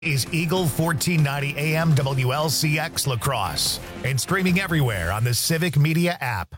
is Eagle 1490 AM WLCX La Crosse and streaming everywhere on the Civic Media app.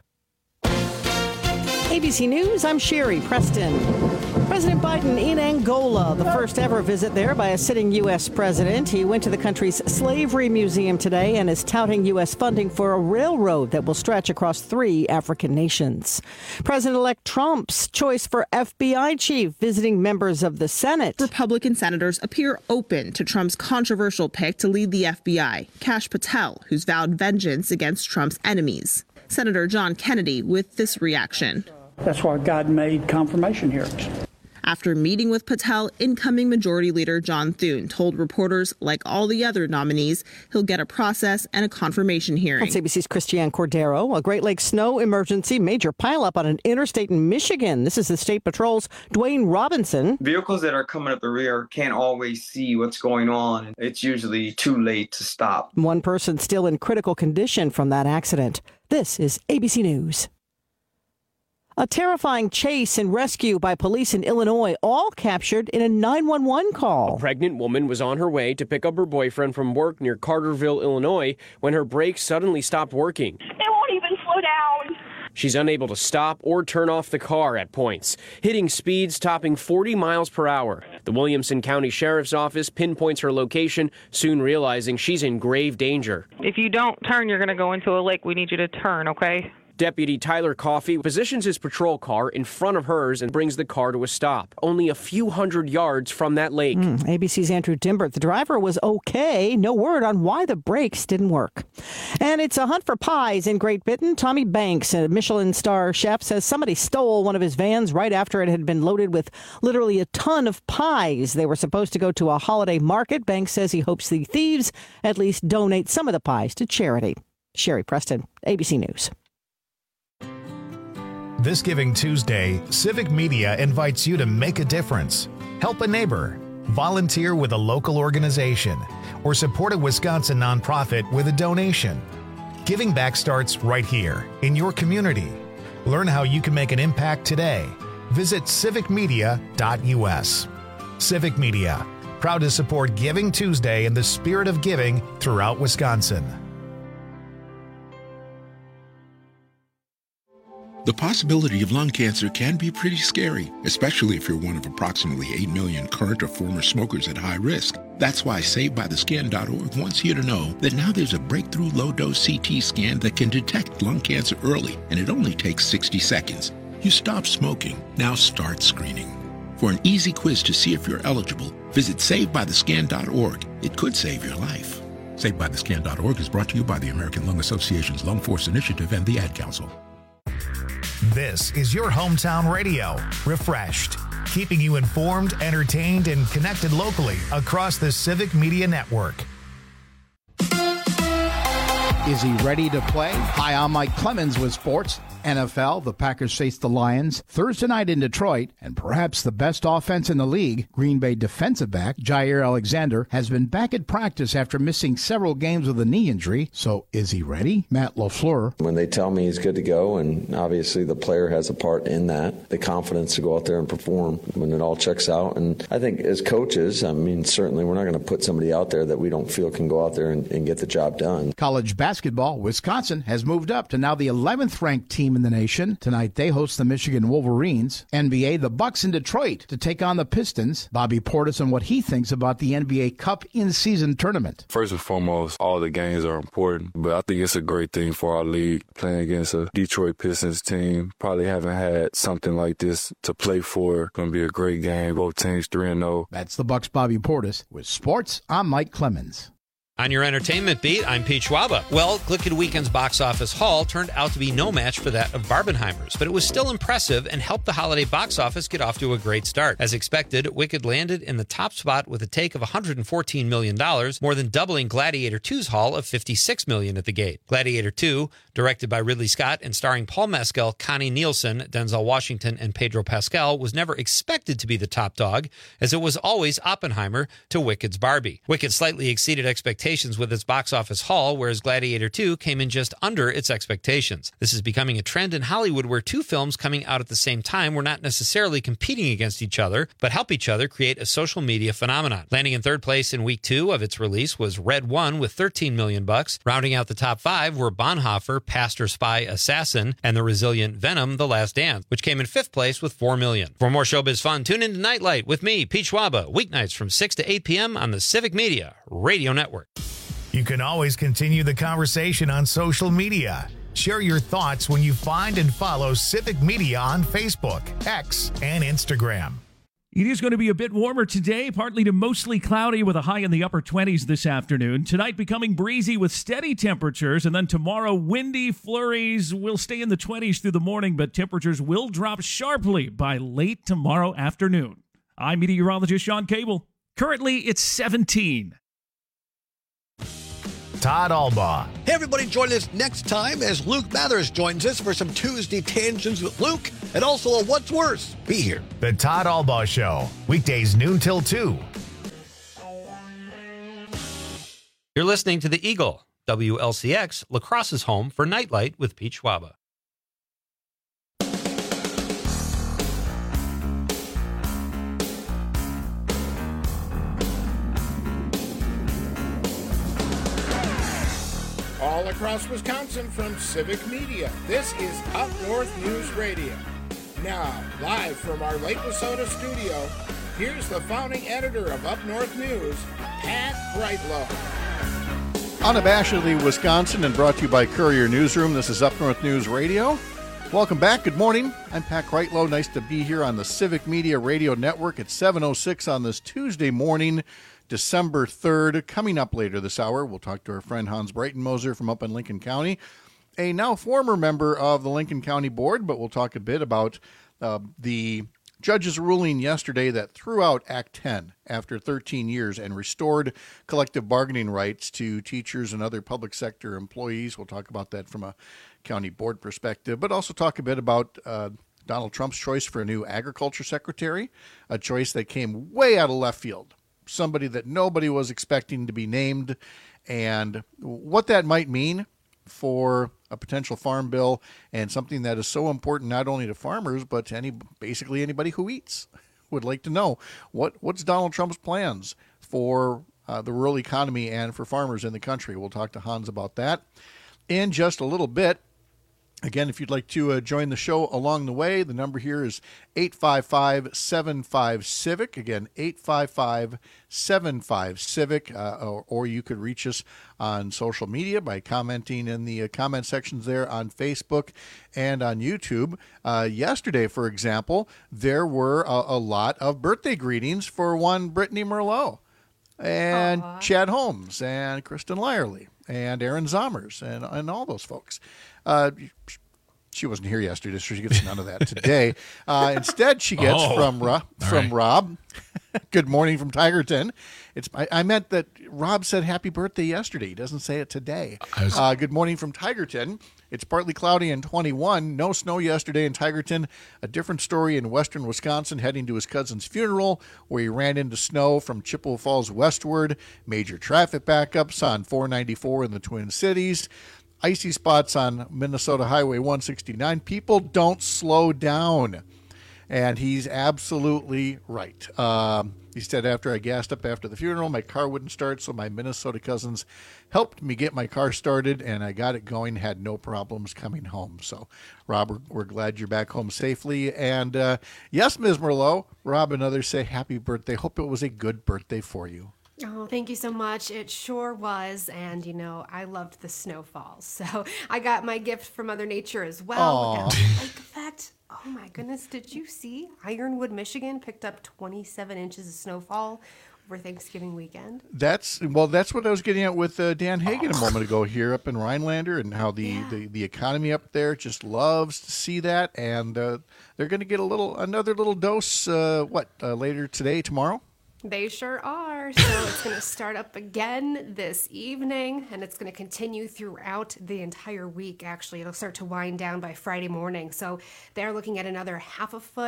ABC News, I'm Sherry Preston. President Biden in Angola, the first ever visit there by a sitting U.S. president. He went to the country's slavery museum today and is touting U.S. funding for a railroad that will stretch across 3 African nations. President-elect Trump's choice for FBI chief visiting members of the Senate. Republican senators appear open to Trump's controversial pick to lead the FBI, Kash Patel, who's vowed vengeance against Trump's enemies. Senator John Kennedy with this reaction. That's why God made confirmation hearings. After meeting with Patel, incoming Majority Leader John Thune told reporters, like all the other nominees, he'll get a process and a confirmation hearing. That's ABC's Christiane Cordero. A Great Lakes snow emergency, major pileup on an interstate in Michigan. This is the State Patrol's Dwayne Robinson. Vehicles that are coming up the rear can't always see what's going on. It's usually too late to stop. One person still in critical condition from that accident. This is ABC News. A terrifying chase and rescue by police in Illinois, all captured in a 911 call. A pregnant woman was on her way to pick up her boyfriend from work near Carterville, Illinois, when her brakes suddenly stopped working. They won't even slow down. She's unable to stop or turn off the car at points, hitting speeds topping 40 miles per hour. The Williamson County Sheriff's Office pinpoints her location, soon realizing she's in grave danger. If you don't turn, you're going to go into a lake. We need you to turn, okay? Deputy Tyler Coffey positions his patrol car in front of hers and brings the car to a stop, only a few hundred yards from that lake. ABC's Andrew Dimbert. The driver was okay. No word on why the brakes didn't work. And it's a hunt for pies in Great Britain. Tommy Banks, a Michelin star chef, says somebody stole one of his vans right after it had been loaded with literally a ton of pies. They were supposed to go to a holiday market. Banks says he hopes the thieves at least donate some of the pies to charity. Sherry Preston, ABC News. This Giving Tuesday, Civic Media invites you to make a difference. Help a neighbor, volunteer with a local organization, or support a Wisconsin nonprofit with a donation. Giving back starts right here, in your community. Learn how you can make an impact today. Visit civicmedia.us. Civic Media, proud to support Giving Tuesday in the spirit of giving throughout Wisconsin. The possibility of lung cancer can be pretty scary, especially if you're one of approximately 8 million current or former smokers at high risk. That's why SaveByTheScan.org wants you to know that now there's a breakthrough low-dose CT scan that can detect lung cancer early, and it only takes 60 seconds. You stop smoking, now start screening. For an easy quiz to see if you're eligible, visit SaveByTheScan.org. It could save your life. SaveByTheScan.org is brought to you by the American Lung Association's Lung Force Initiative and the Ad Council. This is your hometown radio, refreshed, keeping you informed, entertained, and connected locally across the Civic Media Network. Is he ready to play? Hi, I'm Mike Clemens with Sports. NFL, the Packers face the Lions Thursday night in Detroit, and perhaps the best offense in the league, Green Bay defensive back Jair Alexander has been back at practice after missing several games with a knee injury. So is he ready? Matt LaFleur. When they tell me he's good to go, and obviously the player has a part in that, the confidence to go out there and perform when it all checks out. And I think as coaches, I mean, certainly we're not going to put somebody out there that we don't feel can go out there and get the job done. College basketball, Wisconsin has moved up to now the 11th ranked team in the nation. Tonight they host the Michigan Wolverines. NBA, the Bucks in Detroit to take on the Pistons. Bobby Portis on what he thinks about the NBA Cup in-season tournament. First and foremost, all the games are important, but I think it's a great thing for our league. Playing against a Detroit Pistons team, probably haven't had something like this to play for. Going to be a great game. Both teams 3-0. That's the Bucks' Bobby Portis. With sports, I'm Mike Clemens. On your entertainment beat, I'm Pete Schwaba. Well, Glicked Weekend's box office haul turned out to be no match for that of Barbenheimer's, but it was still impressive and helped the holiday box office get off to a great start. As expected, Wicked landed in the top spot with a take of $114 million, more than doubling Gladiator 2's haul of $56 million at the gate. Gladiator 2, directed by Ridley Scott and starring Paul Mescal, Connie Nielsen, Denzel Washington, and Pedro Pascal, was never expected to be the top dog, as it was always Oppenheimer to Wicked's Barbie. Wicked slightly exceeded expectations expectations with its box office haul, whereas Gladiator 2 came in just under its expectations. This is becoming a trend in Hollywood where two films coming out at the same time were not necessarily competing against each other, but help each other create a social media phenomenon. Landing in third place in week 2 of its release was Red One with $13 million. Rounding out the top 5 were Bonhoeffer, Pastor Spy Assassin, and the resilient Venom, The Last Dance, which came in 5th place with $4 million. For more showbiz fun, tune in to Nightlight with me, Pete Schwaba, weeknights from 6 to 8 p.m. on the Civic Media Radio Network. You can always continue the conversation on social media. Share your thoughts when you find and follow Civic Media on Facebook, X, and Instagram. It is going to be a bit warmer today, partly to mostly cloudy with a high in the upper 20s this afternoon. Tonight becoming breezy with steady temperatures, and then tomorrow windy flurries will stay in the 20s through the morning, but temperatures will drop sharply by late tomorrow afternoon. I'm meteorologist Sean Cable. Currently, it's 17. Todd Albaugh. Hey, everybody, join us next time as Luke Mathers joins us for some Tuesday Tangents with Luke and also a What's Worse. Be here. The Todd Albaugh Show, weekdays noon till 2. You're listening to The Eagle, WLCX, La Crosse's home for Nightlight with Pete Schwaba. All across Wisconsin from Civic Media, this is Up North News Radio. Now, live from our Lake Wissota studio, here's the founding editor of Up North News, Pat Brightlow. Unabashedly Wisconsin and brought to you by Courier Newsroom. This is Up North News Radio. Welcome back. Good morning. I'm Pat Brightlow. Nice to be here on the Civic Media Radio Network at 7:06 on this Tuesday morning, December 3rd. Coming up later this hour, we'll talk to our friend Hans Breitenmoser from up in Lincoln County, a now former member of the Lincoln County Board, but we'll talk a bit about the judge's ruling yesterday that threw out Act 10 after 13 years and restored collective bargaining rights to teachers and other public sector employees. We'll talk about that from a county board perspective, but also talk a bit about Donald Trump's choice for a new agriculture secretary, a choice that came way out of left field. Somebody that nobody was expecting to be named, and what that might mean for a potential farm bill and something that is so important not only to farmers but to basically anybody who eats. Would like to know what's Donald Trump's plans for the rural economy and for farmers in the country. We'll talk to Hans about that in just a little bit. Again, if you'd like to join the show along the way, the number here is 855-75-CIVIC. Again, 855-75-CIVIC. Or you could reach us on social media by commenting in the comment sections there on Facebook and on YouTube. Yesterday, for example, there were a lot of birthday greetings for one Brittany Merlot and Chad Holmes and Kristen Lyerly and Aaron Zommers and all those folks. She wasn't here yesterday, so she gets none of that today. Instead, she gets from Rob. Good morning from Tigerton. I meant that Rob said happy birthday yesterday. He doesn't say it today. Good morning from Tigerton. It's partly cloudy and 21. No snow yesterday in Tigerton. A different story in western Wisconsin, heading to his cousin's funeral, where he ran into snow from Chippewa Falls westward. Major traffic backups on 494 in the Twin Cities. Icy spots on Minnesota Highway 169. People don't slow down. And he's absolutely right. He said, after I gassed up after the funeral, my car wouldn't start, so my Minnesota cousins helped me get my car started, and I got it going, had no problems coming home. So, Rob, we're glad you're back home safely. And yes, Ms. Merlot, Rob and others say happy birthday. Hope it was a good birthday for you. Oh, thank you so much. It sure was. And, I loved the snowfalls. So I got my gift from Mother Nature as well. Look at the lake effect. Oh, my goodness. Did you see Ironwood, Michigan picked up 27 inches of snowfall over Thanksgiving weekend? That's what I was getting at with Dan Hagan a moment ago here up in Rhinelander, and how the economy up there just loves to see that. And they're going to get another little dose, later today, tomorrow? They sure are. So it's going to start up again this evening, and it's going to continue throughout the entire week, actually. It'll start to wind down by Friday morning. So they're looking at another 1/2 foot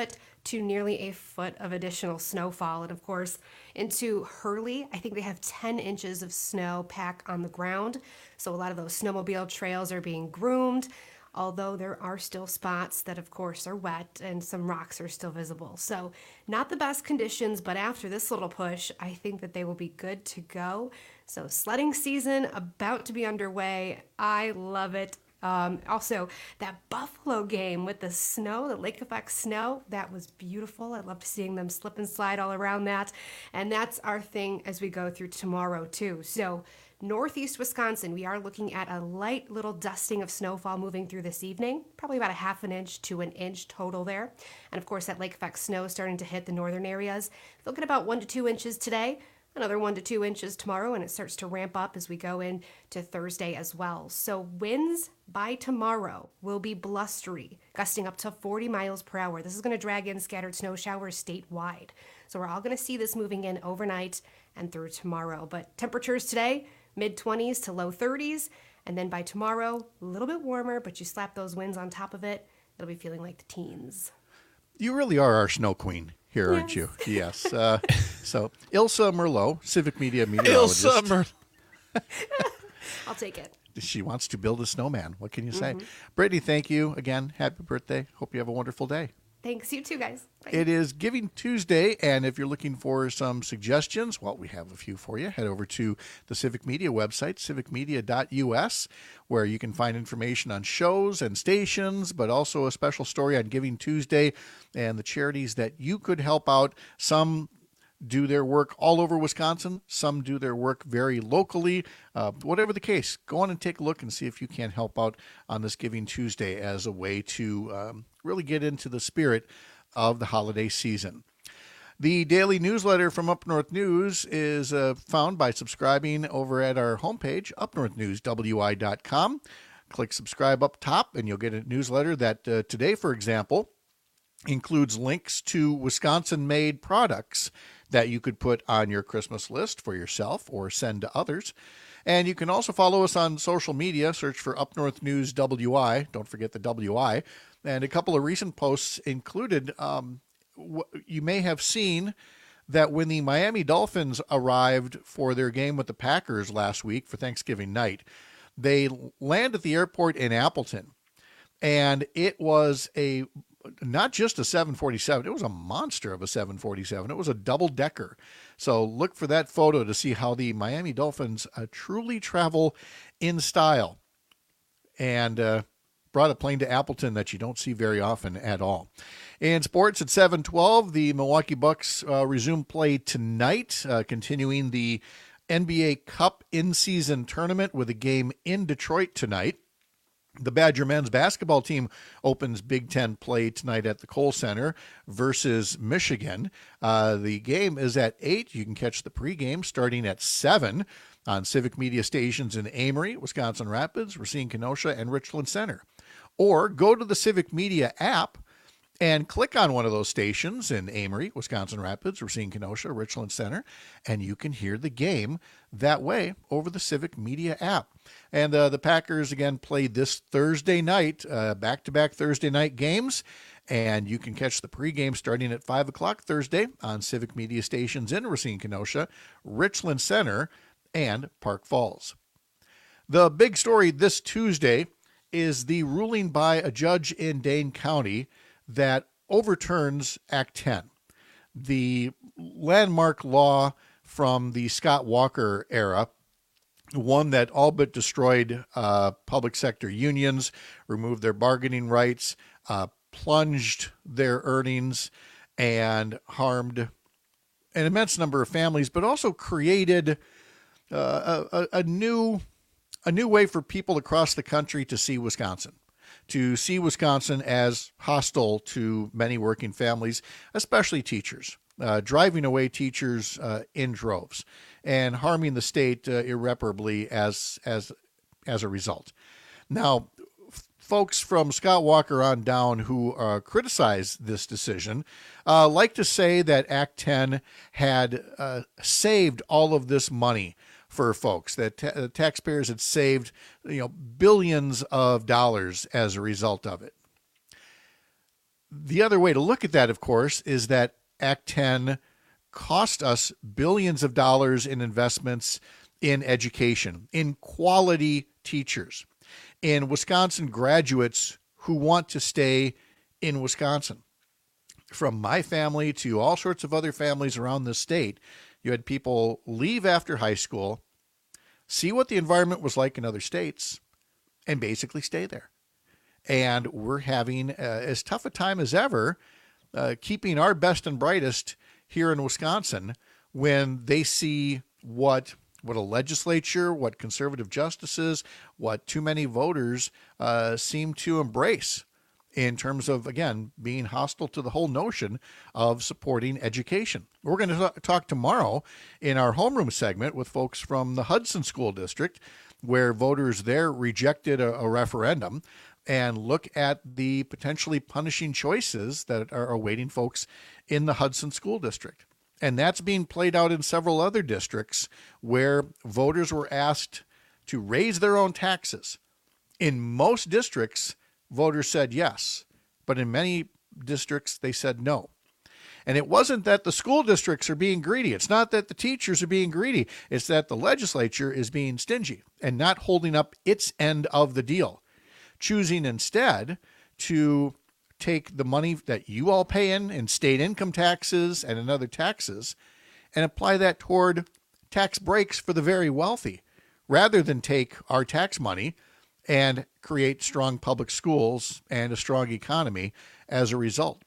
to nearly a foot of additional snowfall. And of course, into Hurley, I think they have 10 inches of snow pack on the ground. So a lot of those snowmobile trails are being groomed, although there are still spots that, of course, are wet and some rocks are still visible. So not the best conditions, but after this little push, I think that they will be good to go. So sledding season about to be underway. I love it. Also, that Buffalo game with the snow, the lake effect snow, that was beautiful. I loved seeing them slip and slide all around that. And that's our thing as we go through tomorrow, too. So northeast Wisconsin, we are looking at a light little dusting of snowfall moving through this evening, probably about a half an inch to an inch total there. And of course, that lake effect snow starting to hit the northern areas. Look at about 1 to 2 inches today. Another 1 to 2 inches tomorrow, and it starts to ramp up as we go into Thursday as well. So winds by tomorrow will be blustery, gusting up to 40 miles per hour. This is going to drag in scattered snow showers statewide. So we're all going to see this moving in overnight and through tomorrow. But temperatures today, mid-20s to low 30s, and then by tomorrow, a little bit warmer, but you slap those winds on top of it, it'll be feeling like the teens. You really are our snow queen here, Yes. aren't you? Yes. So, Ilsa Merlot, Civic Media meteorologist. Ilsa Merlot. I'll take it. She wants to build a snowman. What can you say? Mhm. Brittany, thank you again. Happy birthday. Hope you have a wonderful day. Thanks, you too, guys. Bye. It is Giving Tuesday, and if you're looking for some suggestions, well, we have a few for you. Head over to the Civic Media website, civicmedia.us, where you can find information on shows and stations, but also a special story on Giving Tuesday and the charities that you could help out. Some do their work all over Wisconsin. Some do their work very locally. Whatever the case, go on and take a look and see if you can help out on this Giving Tuesday as a way to really get into the spirit of the holiday season. The daily newsletter from Up North News is found by subscribing over at our homepage, upnorthnewswi.com. Click subscribe up top, and you'll get a newsletter that today, for example, includes links to Wisconsin-made products that you could put on your Christmas list for yourself or send to others. And you can also follow us on social media. Search for Up North News WI. Don't forget the WI. And a couple of recent posts included, you may have seen that when the Miami Dolphins arrived for their game with the Packers last week for Thanksgiving night, they landed at the airport in Appleton. And it was not just a 747, it was a monster of a 747. It was a double-decker. So look for that photo to see how the Miami Dolphins truly travel in style. And brought a plane to Appleton that you don't see very often at all. In sports at 7:12, the Milwaukee Bucks resume play tonight, continuing the NBA Cup in-season tournament with a game in Detroit tonight. The Badger men's basketball team opens Big Ten play tonight at the Kohl Center versus Michigan. The game is at 8. You can catch the pregame starting at 7 on Civic Media stations in Amory, Wisconsin Rapids, Racine, Kenosha, and Richland Center. Or go to the Civic Media app and click on one of those stations in Amory, Wisconsin Rapids, Racine, Kenosha, Richland Center, and you can hear the game that way over the Civic Media app. And the Packers, again, play this Thursday night, back-to-back Thursday night games, and you can catch the pregame starting at 5 o'clock Thursday on Civic Media stations in Racine, Kenosha, Richland Center, and Park Falls. The big story this Tuesday is the ruling by a judge in Dane County that overturns Act 10, the landmark law from the Scott Walker era, one that all but destroyed public sector unions, removed their bargaining rights, plunged their earnings, and harmed an immense number of families, but also created a new way for people across the country to see Wisconsin as hostile to many working families, especially teachers, driving away teachers in droves and harming the state irreparably as a result. Now, folks from Scott Walker on down who criticize this decision like to say that Act 10 had saved all of this money for folks, that taxpayers had saved billions of dollars as a result of it. the other way to look at that, of course, is that Act 10 cost us billions of dollars in investments in education, in quality teachers, in Wisconsin graduates who want to stay in Wisconsin. From my family to all sorts of other families around the state, you had people leave after high school, see what the environment was like in other states, and basically stay there. And we're having as tough a time as ever keeping our best and brightest here in Wisconsin when they see what a legislature, what conservative justices, what too many voters seem to embrace in terms of, again, being hostile to the whole notion of supporting education. We're going to talk tomorrow in our homeroom segment with folks from the Hudson School District, where voters there rejected a referendum, and look at the potentially punishing choices that are awaiting folks in the Hudson School District. And that's being played out in several other districts where voters were asked to raise their own taxes. In most districts, voters said yes, but in many districts, they said no. And it wasn't that the school districts are being greedy. It's not that the teachers are being greedy. It's that the legislature is being stingy and not holding up its end of the deal, choosing instead to take the money that you all pay in state income taxes and in other taxes and apply that toward tax breaks for the very wealthy, rather than take our tax money and create strong public schools and a strong economy as a result.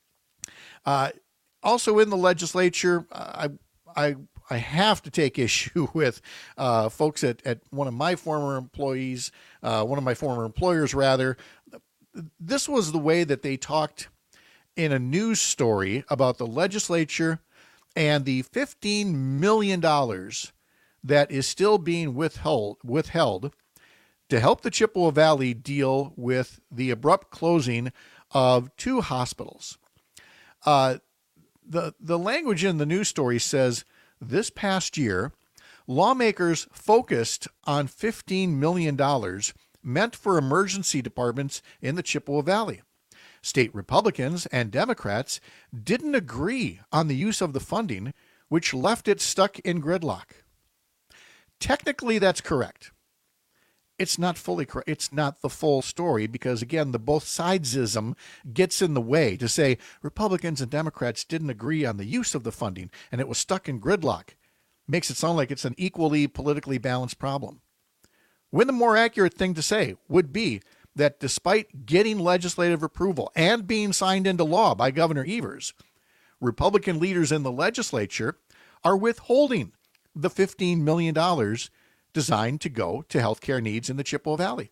Also in the legislature, I have to take issue with folks at one of my former employers. This was the way that they talked in a news story about the legislature and the $15 million that is still being withheld to help the Chippewa Valley deal with the abrupt closing of 2 hospitals. The language in the news story says, this past year, lawmakers focused on $15 million meant for emergency departments in the Chippewa Valley. State Republicans and Democrats didn't agree on the use of the funding, which left it stuck in gridlock. Technically, that's correct. It's not fully correct. It's not the full story because, again, the both sidesism gets in the way to say Republicans and Democrats didn't agree on the use of the funding and it was stuck in gridlock. Makes it sound like it's an equally politically balanced problem. When the more accurate thing to say would be that despite getting legislative approval and being signed into law by Governor Evers, Republican leaders in the legislature are withholding the $15 million designed to go to healthcare needs in the Chippewa Valley.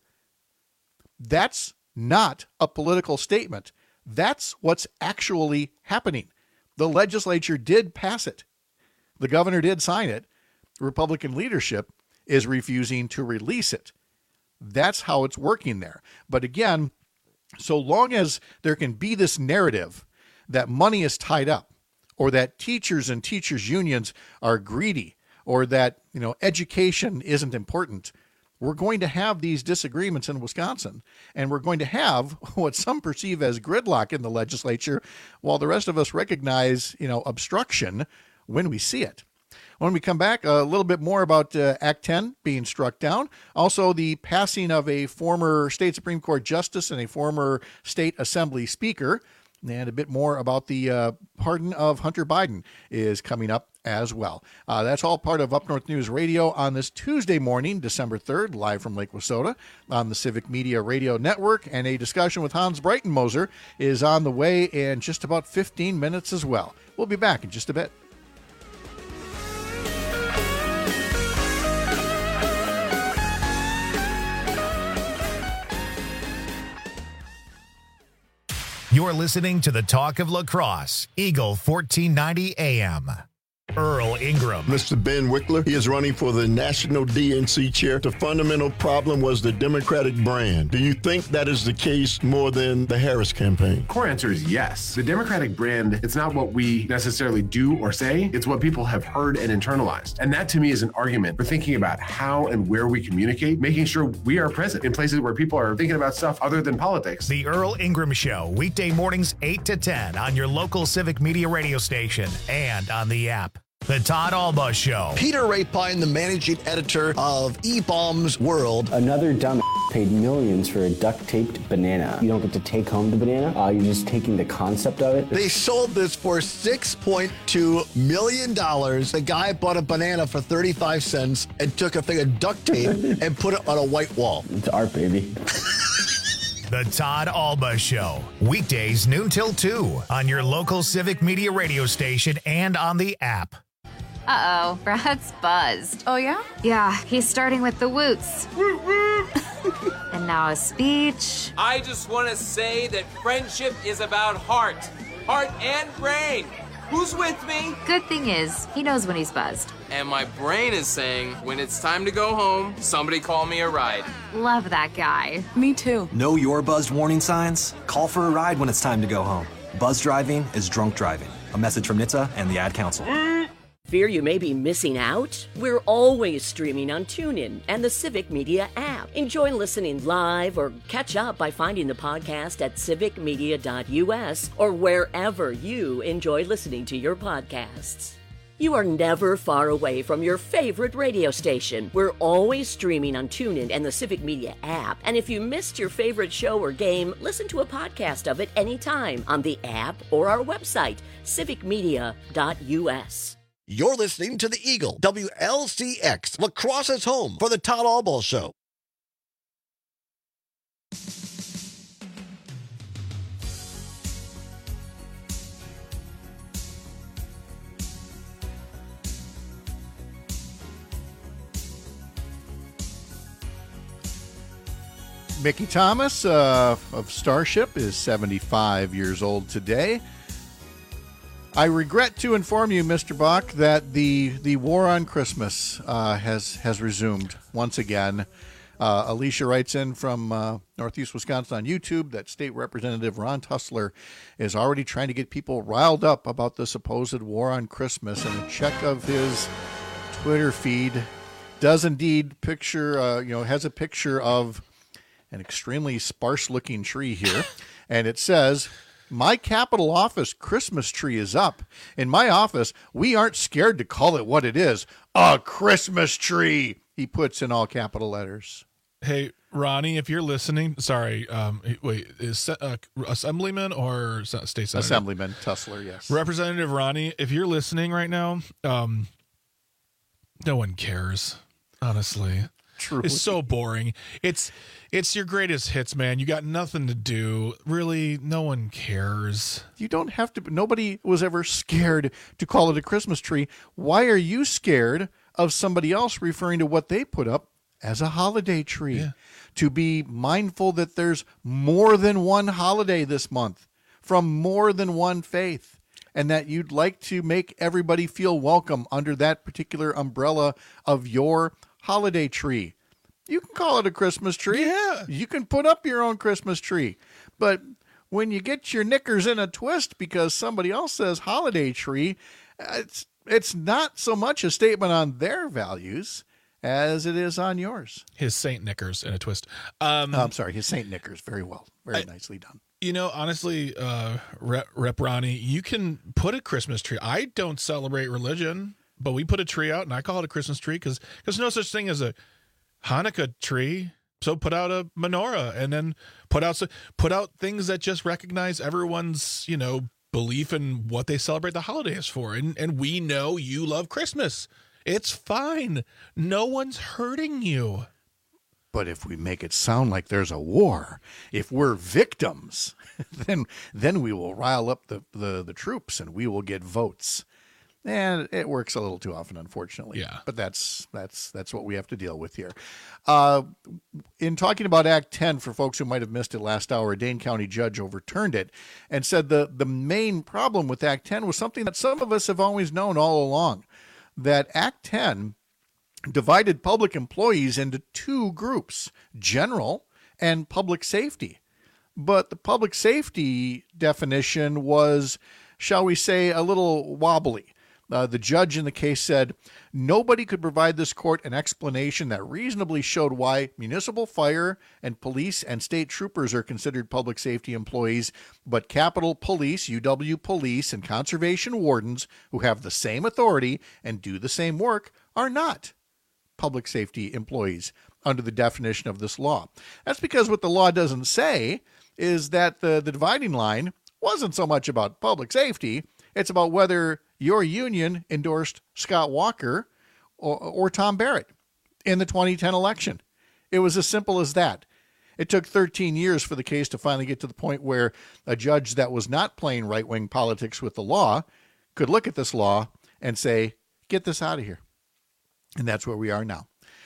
That's not a political statement. That's what's actually happening. The legislature did pass it. The governor did sign it. Republican leadership is refusing to release it. That's how it's working there. But again, so long as there can be this narrative that money is tied up, or that teachers and teachers unions are greedy, or that, education isn't important, we're going to have these disagreements in Wisconsin, and we're going to have what some perceive as gridlock in the legislature, while the rest of us recognize, obstruction when we see it. When we come back, a little bit more about Act 10 being struck down. Also, the passing of a former state Supreme Court justice and a former state assembly speaker. And a bit more about the pardon of Hunter Biden is coming up as well. That's all part of Up North News Radio on this Tuesday morning, December 3rd, live from Lake Wissota on the Civic Media Radio Network. And a discussion with Hans Breitenmoser is on the way in just about 15 minutes as well. We'll be back in just a bit. You're listening to the Talk of La Crosse, Eagle 1490 AM. Earl Ingram. Mr. Ben Wickler, he is running for the national DNC chair. The fundamental problem was the Democratic brand. Do you think that is the case more than the Harris campaign? Core answer is yes. The Democratic brand, it's not what we necessarily do or say, it's what people have heard and internalized. And that to me is an argument for thinking about how and where we communicate, making sure we are present in places where people are thinking about stuff other than politics. The Earl Ingram Show, weekday mornings 8 to 10 on your local Civic Media radio station and on the app. The Todd Alba Show. Peter Rapine, the managing editor of E-Bombs World. Another dumb paid millions for a duct-taped banana. You don't get to take home the banana. You're just taking the concept of it. They sold this for $6.2 million. The guy bought a banana for 35 cents and took a thing of duct tape and put it on a white wall. It's art, baby. The Todd Alba Show. Weekdays noon till 2 on your local Civic Media radio station and on the app. Uh-oh, Brad's buzzed. Oh, yeah? Yeah, he's starting with the woots. And now a speech. I just want to say that friendship is about heart and brain. Who's with me? Good thing is, he knows when he's buzzed. And my brain is saying, when it's time to go home, somebody call me a ride. Love that guy. Me too. Know your buzzed warning signs? Call for a ride when it's time to go home. Buzz driving is drunk driving. A message from NHTSA and the Ad Council. Fear you may be missing out? We're always streaming on TuneIn and the Civic Media app. Enjoy listening live or catch up by finding the podcast at civicmedia.us or wherever you enjoy listening to your podcasts. You are never far away from your favorite radio station. We're always streaming on TuneIn and the Civic Media app. And if you missed your favorite show or game, listen to a podcast of it anytime on the app or our website, civicmedia.us. You're listening to the Eagle, WLCX, Lacrosse's home for the Todd Alba Show. Mickey Thomas of Starship is 75 years old today. I regret to inform you, Mr. Bach, that the war on Christmas has resumed once again. Alicia writes in from Northeast Wisconsin on YouTube that State Representative Ron Tussler is already trying to get people riled up about the supposed war on Christmas, and a check of his Twitter feed does indeed has a picture of an extremely sparse-looking tree here, and it says, "My Capitol office Christmas tree is up. In my office, we aren't scared to call it what it is, a Christmas tree," he puts in all capital letters. Hey, Ronnie, if you're listening, sorry, wait, is Assemblyman or State Senator? Assemblyman Tussler, yes. Representative Ronnie, if you're listening right now, no one cares, honestly. Truly. It's so boring. It's your greatest hits, man. You got nothing to do. Really, no one cares. You don't have to. Nobody was ever scared to call it a Christmas tree. Why are you scared of somebody else referring to what they put up as a holiday tree? Yeah. To be mindful that there's more than one holiday this month from more than one faith, and that you'd like to make everybody feel welcome under that particular umbrella of your holiday tree. You can call it a Christmas tree. Yeah. You can put up your own Christmas tree. But when you get your knickers in a twist because somebody else says holiday tree, it's not so much a statement on their values as it is on yours. His Saint knickers in a twist. I'm sorry, his Saint knickers. Very well. Very nicely done. You know, honestly, Rep Ronnie, you can put a Christmas tree. I don't celebrate religion, but we put a tree out, and I call it a Christmas tree because there's no such thing as a Hanukkah tree. So put out a menorah, and then put out things that just recognize everyone's, belief in what they celebrate the holidays for. And we know you love Christmas. It's fine. No one's hurting you. But if we make it sound like there's a war, if we're victims, then we will rile up the troops and we will get votes. And it works a little too often, unfortunately. Yeah. But that's what we have to deal with here. In talking about Act 10, for folks who might have missed it last hour, a Dane County judge overturned it and said the main problem with Act 10 was something that some of us have always known all along, that Act 10 divided public employees into two groups, general and public safety. But the public safety definition was, shall we say, a little wobbly. The judge in the case said, nobody could provide this court an explanation that reasonably showed why municipal fire and police and state troopers are considered public safety employees, but Capitol Police, UW Police, and conservation wardens, who have the same authority and do the same work, are not public safety employees under the definition of this law. That's because what the law doesn't say is that the dividing line wasn't so much about public safety, it's about whether your union endorsed Scott Walker or Tom Barrett in the 2010 election. It was as simple as that. It took 13 years for the case to finally get to the point where a judge that was not playing right-wing politics with the law could look at this law and say, get this out of here. And that's where we are now.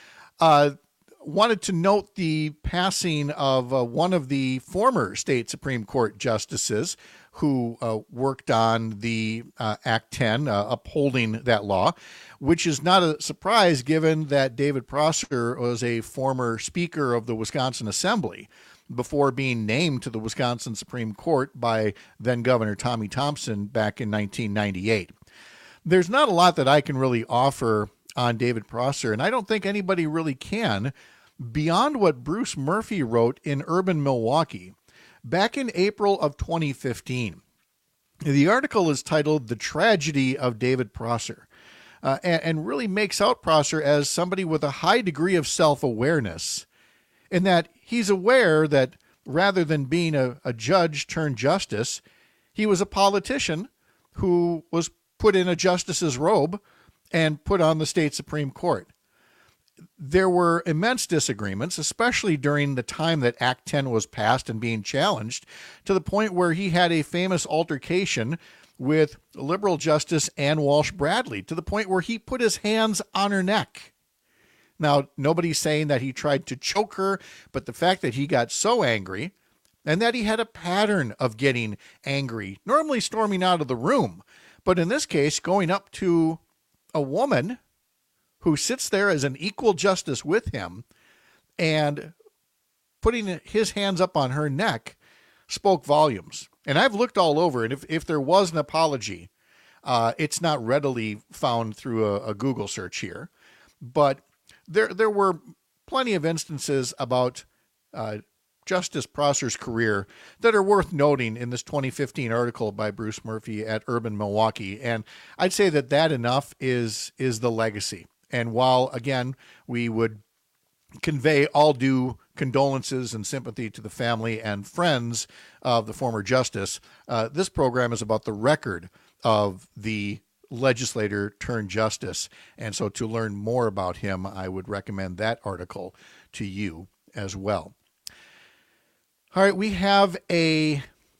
Wanted to note the passing of one of the former state Supreme Court justices who worked on the Act 10, upholding that law, which is not a surprise given that David Prosser was a former Speaker of the Wisconsin Assembly before being named to the Wisconsin Supreme Court by then Governor Tommy Thompson back in 1998. There's not a lot that I can really offer on David Prosser, and I don't think anybody really can, beyond what Bruce Murphy wrote in Urban Milwaukee back in April of 2015. The article is titled "The Tragedy of David Prosser," and really makes out Prosser as somebody with a high degree of self-awareness, in that he's aware that rather than being a judge turned justice, he was a politician who was put in a justice's robe and put on the state Supreme Court. There were immense disagreements, especially during the time that Act 10 was passed and being challenged, to the point where he had a famous altercation with liberal Justice Ann Walsh Bradley, to the point where he put his hands on her neck. Now, nobody's saying that he tried to choke her, but the fact that he got so angry, and that he had a pattern of getting angry, normally storming out of the room, but in this case, going up to a woman who sits there as an equal justice with him and putting his hands up on her neck, spoke volumes. And I've looked all over, and if there was an apology, it's not readily found through a Google search here. But there were plenty of instances about Justice Prosser's career that are worth noting in this 2015 article by Bruce Murphy at Urban Milwaukee. And I'd say that enough is the legacy. And while, again, we would convey all due condolences and sympathy to the family and friends of the former justice, this program is about the record of the legislator turned justice. And so to learn more about him, I would recommend that article to you as well. All right, we have a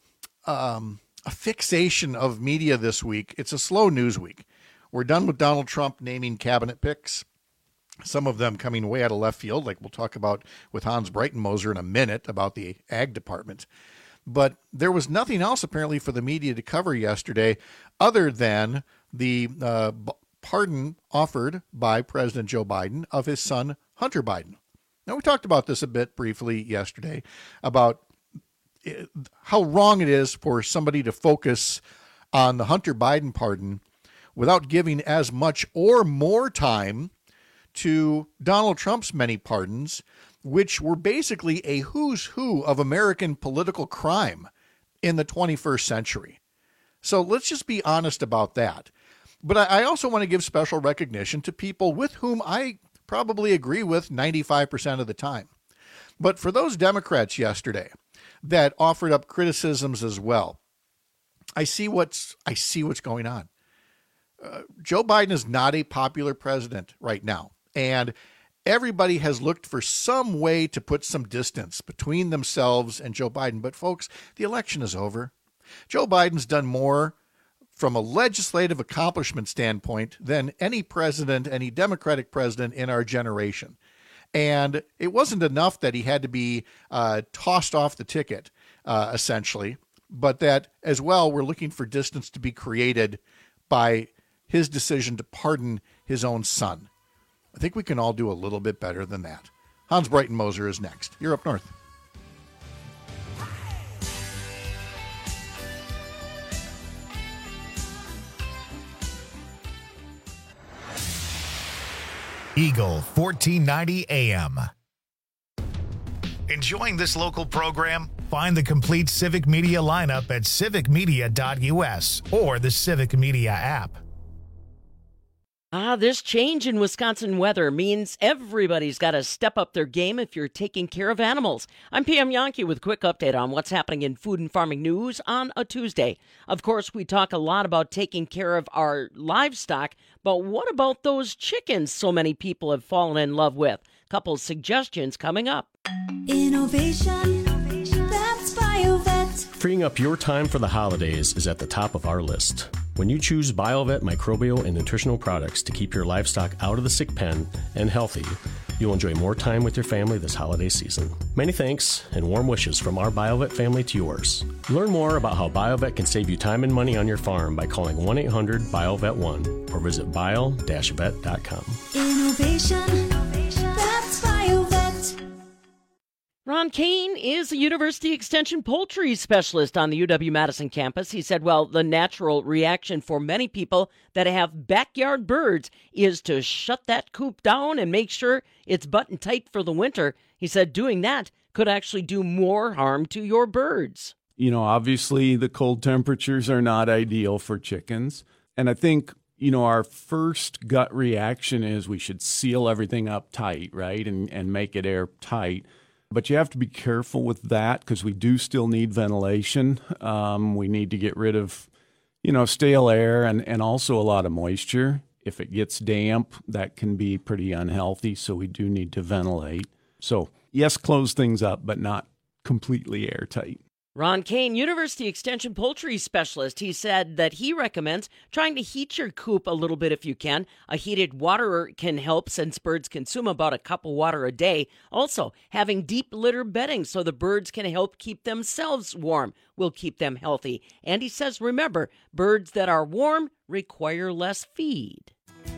fixation of media this week. It's a slow news week. We're done with Donald Trump naming cabinet picks, some of them coming way out of left field, like we'll talk about with Hans Breitenmoser in a minute about the Ag Department. But there was nothing else apparently for the media to cover yesterday other than the pardon offered by President Joe Biden of his son, Hunter Biden. Now, we talked about this a bit briefly yesterday, about how wrong it is for somebody to focus on the Hunter Biden pardon without giving as much or more time to Donald Trump's many pardons, which were basically a who's who of American political crime in the 21st century. So let's just be honest about that. But I also want to give special recognition to people with whom I probably agree with 95% of the time. But for those Democrats yesterday that offered up criticisms as well, I see what's going on. Joe Biden is not a popular president right now, and everybody has looked for some way to put some distance between themselves and Joe Biden. But folks, the election is over. Joe Biden's done more from a legislative accomplishment standpoint than any president, any Democratic president in our generation. And it wasn't enough that he had to be tossed off the ticket, essentially, but that as well we're looking for distance to be created by his decision to pardon his own son. I think we can all do a little bit better than that. Hans Breitenmoser is next. You're Up North. Eagle 1490 AM. Enjoying this local program? Find the complete Civic Media lineup at civicmedia.us or the Civic Media app. This change in Wisconsin weather means everybody's got to step up their game if you're taking care of animals. I'm Pam Yankee with a quick update on what's happening in food and farming news on a Tuesday. Of course, we talk a lot about taking care of our livestock, but what about those chickens so many people have fallen in love with? A couple suggestions coming up. Innovation, that's BioVet. Freeing up your time for the holidays is at the top of our list. When you choose BioVet microbial and nutritional products to keep your livestock out of the sick pen and healthy, you'll enjoy more time with your family this holiday season. Many thanks and warm wishes from our BioVet family to yours. Learn more about how BioVet can save you time and money on your farm by calling 1-800-BioVet1 or visit bio-vet.com. Innovation, that's BioVet. Ron Kane is a University Extension poultry specialist on the UW-Madison campus. He said, well, the natural reaction for many people that have backyard birds is to shut that coop down and make sure it's buttoned tight for the winter. He said doing that could actually do more harm to your birds. You know, obviously the cold temperatures are not ideal for chickens. And I think, you know, our first gut reaction is we should seal everything up tight, right, and make it airtight. But you have to be careful with that because we do still need ventilation. We need to get rid of, you know, stale air and also a lot of moisture. If it gets damp, that can be pretty unhealthy, so we do need to ventilate. So, yes, close things up, but not completely airtight. Ron Kane, University Extension poultry specialist, he said that he recommends trying to heat your coop a little bit if you can. A heated water can help since birds consume about a cup of water a day. Also, having deep litter bedding so the birds can help keep themselves warm will keep them healthy. And he says, remember, birds that are warm require less feed.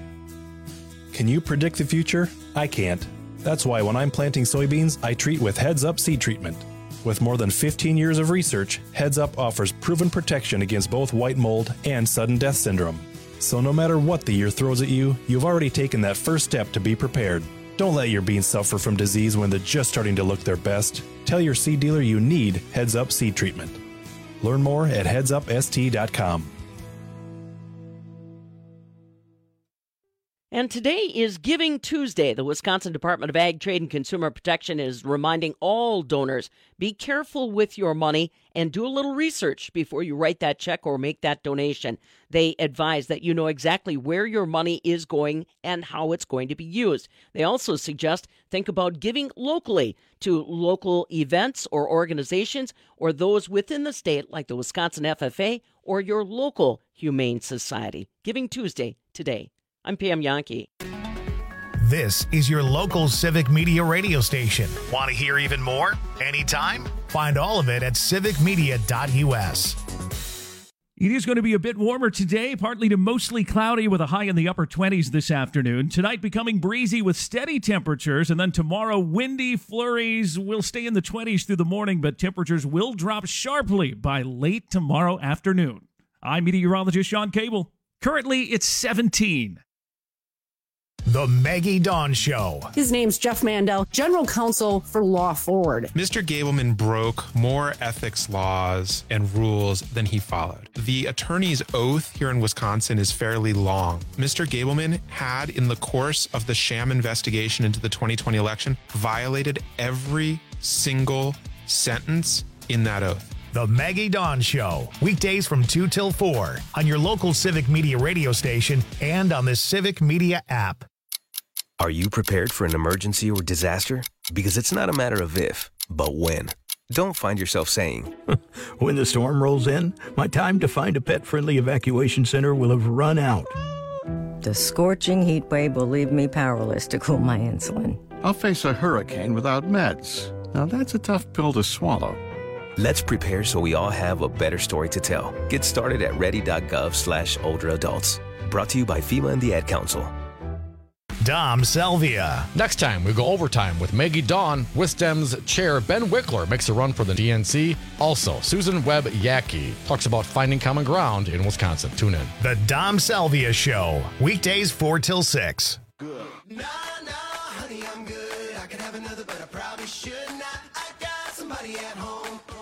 Can you predict the future? I can't. That's why when I'm planting soybeans, I treat with Heads Up seed treatment. With more than 15 years of research, Heads Up offers proven protection against both white mold and sudden death syndrome. So no matter what the year throws at you, you've already taken that first step to be prepared. Don't let your beans suffer from disease when they're just starting to look their best. Tell your seed dealer you need Heads Up seed treatment. Learn more at headsupst.com. And today is Giving Tuesday. The Wisconsin Department of Ag, Trade, and Consumer Protection is reminding all donors, be careful with your money and do a little research before you write that check or make that donation. They advise that you know exactly where your money is going and how it's going to be used. They also suggest think about giving locally to local events or organizations or those within the state like the Wisconsin FFA or your local Humane Society. Giving Tuesday today. I'm Pam Yankee. This is your local Civic Media radio station. Want to hear even more? Anytime? Find all of it at civicmedia.us. It is going to be a bit warmer today, partly to mostly cloudy with a high in the upper 20s this afternoon. Tonight becoming breezy with steady temperatures, and then tomorrow windy flurries will stay in the 20s through the morning, but temperatures will drop sharply by late tomorrow afternoon. I'm meteorologist Sean Cable. Currently, it's 17. The Maggie Dawn Show. His name's Jeff Mandel, General Counsel for Law Forward. Mr. Gableman broke more ethics laws and rules than he followed. The attorney's oath here in Wisconsin is fairly long. Mr. Gableman had, in the course of the sham investigation into the 2020 election, violated every single sentence in that oath. The Maggie Dawn Show, weekdays from 2 till 4 on your local Civic Media radio station and on the Civic Media app. Are you prepared for an emergency or disaster? Because it's not a matter of if, but when. Don't find yourself saying, when the storm rolls in, my time to find a pet-friendly evacuation center will have run out. The scorching heat wave will leave me powerless to cool my insulin. I'll face a hurricane without meds. Now that's a tough pill to swallow. Let's prepare so we all have a better story to tell. Get started at ready.gov/older adults. Brought to you by FEMA and the Ad Council. Dom Salvia. Next time, we go overtime with Maggie Dawn. Wisdom's chair Ben Wickler makes a run for the DNC. Also, Susan Webb Yackey talks about finding common ground in Wisconsin. Tune in. The Dom Salvia Show. Weekdays 4 till 6. Good. Nah, honey, I'm good. I could have another, but I probably should not. I got somebody at home.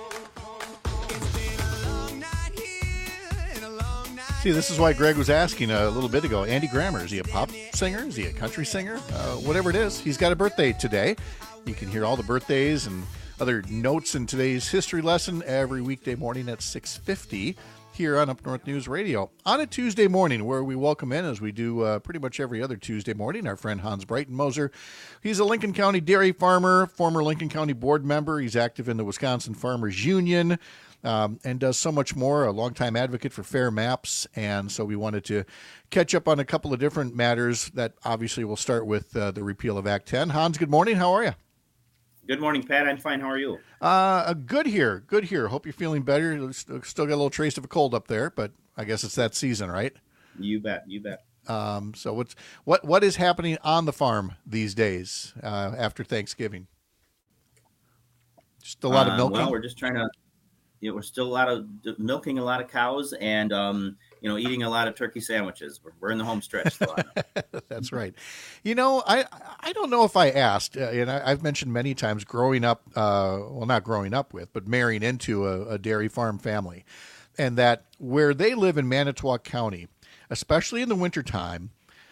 See, this is why Greg was asking a little bit ago. Andy Grammer, is he a pop singer? Is he a country singer? Whatever it is, he's got a birthday today. You can hear all the birthdays and other notes in today's history lesson every weekday morning at 6:50 here on Up North News Radio. On a Tuesday morning, where we welcome in, as we do pretty much every other Tuesday morning, our friend Hans Breitenmoser. He's a Lincoln County dairy farmer, former Lincoln County board member. He's active in the Wisconsin Farmers Union. And does so much more, a longtime advocate for fair maps. And so we wanted to catch up on a couple of different matters that obviously will start with the repeal of Act 10. Hans, good morning. How are you? Good morning, Pat. I'm fine. How are you? Good here. Good here. Hope you're feeling better. Still got a little trace of a cold up there, but I guess it's that season, right? You bet. You bet. So what is happening on the farm these days after Thanksgiving? Just a lot of milking? Well, we're just trying to... we're still milking a lot of cows and, eating a lot of turkey sandwiches. We're in the home stretch. That's right. I don't know if I asked, and I've mentioned many times growing up, not growing up with, but marrying into a dairy farm family. And that where they live in Manitowoc County, especially in the wintertime,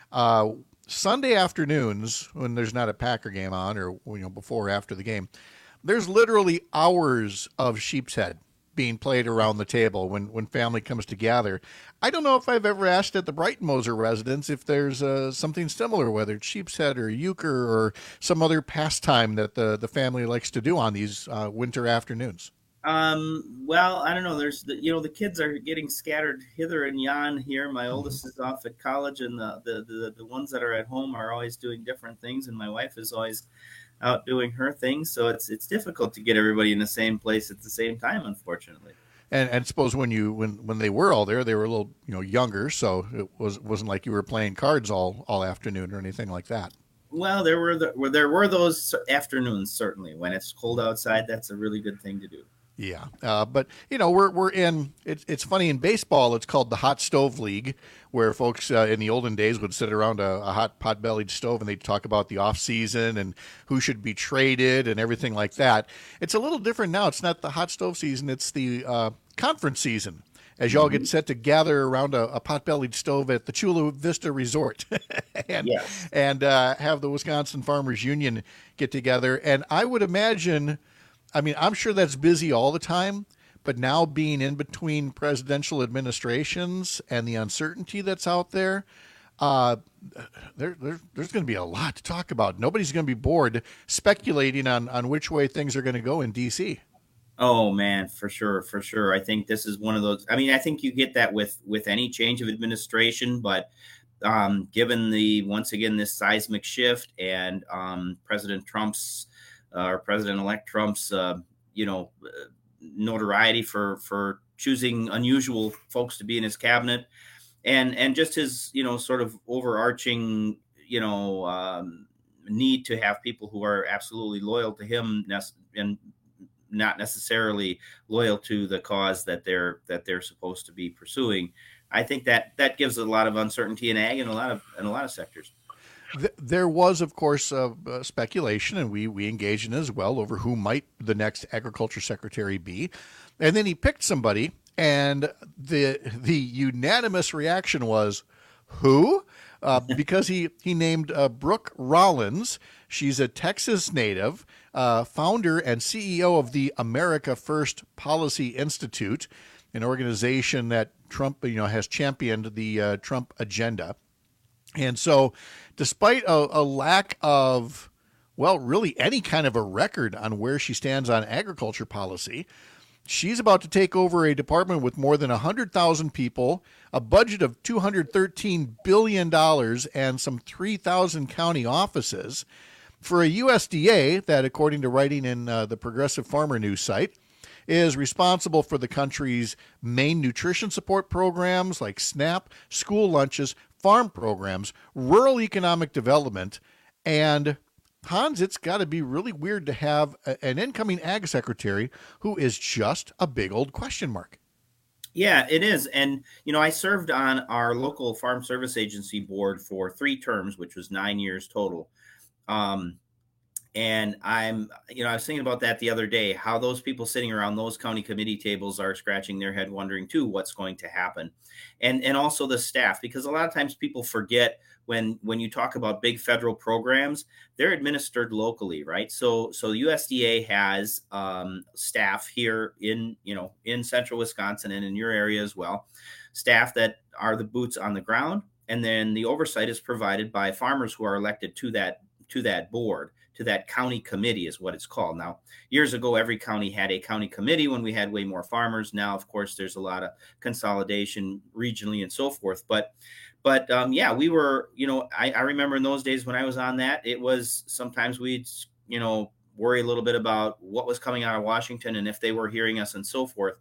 Sunday afternoons when there's not a Packer game on or, before or after the game, there's literally hours of sheep's head being played around the table when family comes to gather. I don't know if I've ever asked at the Breitenmoser residence if there's something similar, whether it's sheep's head or euchre or some other pastime that the family likes to do on these winter afternoons. Well, I don't know. There's the kids are getting scattered hither and yon here. My oldest is off at college, and the ones that are at home are always doing different things, and my wife is always out doing her thing, so it's difficult to get everybody in the same place at the same time, unfortunately. And suppose when they were all there, they were a little younger, so it wasn't like you were playing cards all afternoon or anything like that. Well, there were those afternoons, certainly. When it's cold outside, that's a really good thing to do. Yeah, but we're in. It's funny, in baseball, it's called the Hot Stove League, where folks in the olden days would sit around a hot pot-bellied stove and they'd talk about the off season and who should be traded and everything like that. It's a little different now. It's not the hot stove season; it's the conference season. As y'all get set to gather around a pot-bellied stove at the Chula Vista Resort, and have the Wisconsin Farmers Union get together. And I would imagine. I mean, I'm sure that's busy all the time, but now being in between presidential administrations and the uncertainty that's out there, there's going to be a lot to talk about. Nobody's going to be bored speculating on which way things are going to go in D.C. Oh, man, for sure. I think this is one of those. I mean, I think you get that with any change of administration, but given once again, this seismic shift and President Trump's or President-elect Trump's, notoriety for choosing unusual folks to be in his cabinet, and just his, sort of overarching, need to have people who are absolutely loyal to him and not necessarily loyal to the cause that they're supposed to be pursuing. I think that gives a lot of uncertainty in ag and a lot of sectors. There was, of course, speculation, and we engaged in it as well, over who might the next agriculture secretary be. And then he picked somebody, and the unanimous reaction was, who? Because he named Brooke Rollins. She's a Texas native, founder and CEO of the America First Policy Institute, an organization that Trump has championed the Trump agenda. And so despite a lack of well, really any kind of a record on where she stands on agriculture policy. She's about to take over a department with more than 100,000 people, a budget of $213 billion, and some 3,000 county offices for a USDA that, according to writing in the Progressive Farmer News site, is responsible for the country's main nutrition support programs like SNAP, school lunches, farm programs, rural economic development, and Hans, it's got to be really weird to have an incoming ag secretary who is just a big old question mark. Yeah, it is. And, I served on our local farm service agency board for 3 terms, which was 9 years total. And I was thinking about that the other day, how those people sitting around those county committee tables are scratching their head wondering, too, what's going to happen. And also the staff, because a lot of times people forget when you talk about big federal programs, they're administered locally, right? So USDA has staff here in central Wisconsin and in your area as well, staff that are the boots on the ground. And then the oversight is provided by farmers who are elected to that board. To that county committee is what it's called. Now, years ago, every county had a county committee when we had way more farmers. Now, of course, there's a lot of consolidation regionally and so forth. But we were, I remember in those days when I was on that, it was sometimes we'd, worry a little bit about what was coming out of Washington and if they were hearing us and so forth.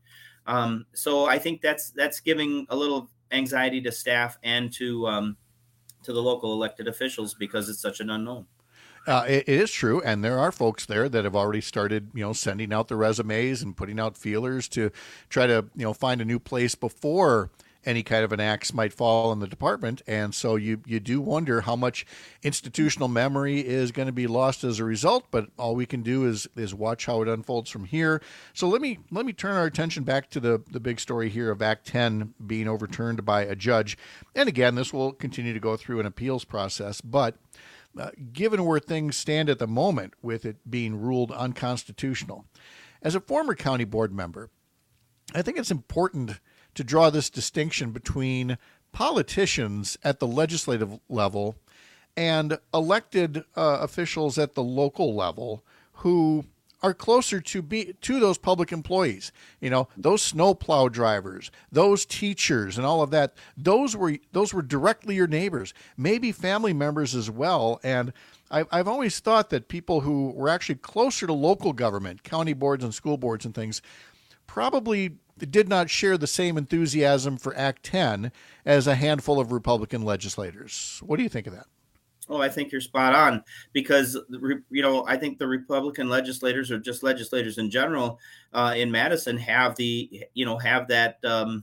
So I think that's giving a little anxiety to staff and to the local elected officials because it's such an unknown. It is true, and there are folks there that have already started, sending out the resumes and putting out feelers to try to, find a new place before any kind of an axe might fall in the department. And so you do wonder how much institutional memory is going to be lost as a result. But all we can do is watch how it unfolds from here. So let me turn our attention back to the big story here of Act 10 being overturned by a judge. And again, this will continue to go through an appeals process, but given where things stand at the moment with it being ruled unconstitutional. As a former county board member, I think it's important to draw this distinction between politicians at the legislative level and elected officials at the local level who are closer to those public employees. Those snowplow drivers, those teachers, and all of that. Those were directly your neighbors, maybe family members as well. And I've always thought that people who were actually closer to local government, county boards and school boards and things, probably did not share the same enthusiasm for Act 10 as a handful of Republican legislators. What do you think of that? Oh, I think you're spot on because, I think the Republican legislators or just legislators in general in Madison have that